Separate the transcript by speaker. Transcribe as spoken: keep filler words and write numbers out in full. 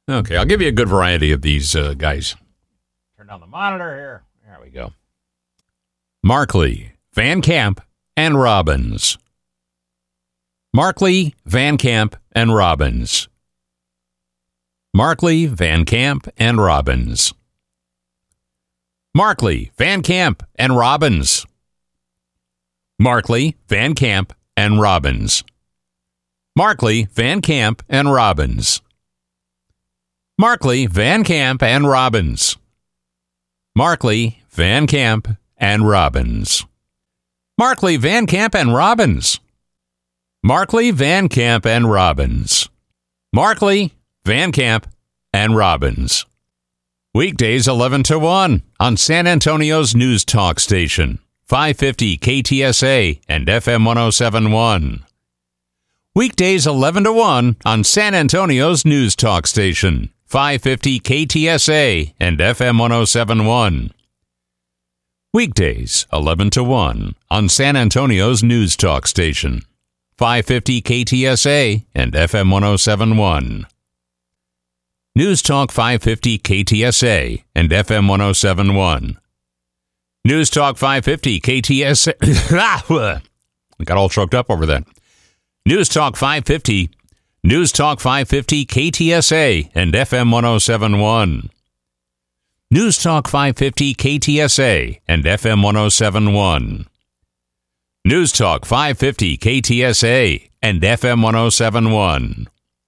Speaker 1: Okay, I'll give you a good variety of these uh, guys. Turn down the monitor here. There we go. Markley, Van Camp, and Robbins. Markley, Van Camp, and Robbins. Markley, Van Camp, and Robbins. Markley, Van Camp, and Robbins. Markley, Van Camp, and Robbins. Markley, Van Camp, and Robbins. Markley, Van Camp, and Robbins. Markley, Van Camp, and Robbins. Markley, Van Camp, and Robbins. Markley, Van Camp, and Robbins. Markley, Van Camp, and Robbins. Weekdays eleven to one on San Antonio's News Talk Station, five fifty K T S A and F M one oh seven point one. Weekdays eleven to one on San Antonio's News Talk Station, five fifty K T S A and F M one oh seven point one. Weekdays eleven to one on San Antonio's News Talk Station, five fifty K T S A and F M one oh seven point one. News Talk five fifty K T S A and F M one oh seven point one. News Talk five fifty K T S A. I got all choked up over that. News Talk five fifty. News Talk five fifty K T S A and F M one oh seven point one. News Talk five fifty K T S A and F M one oh seven point one. News Talk five fifty K T S A and F M one oh seven point one.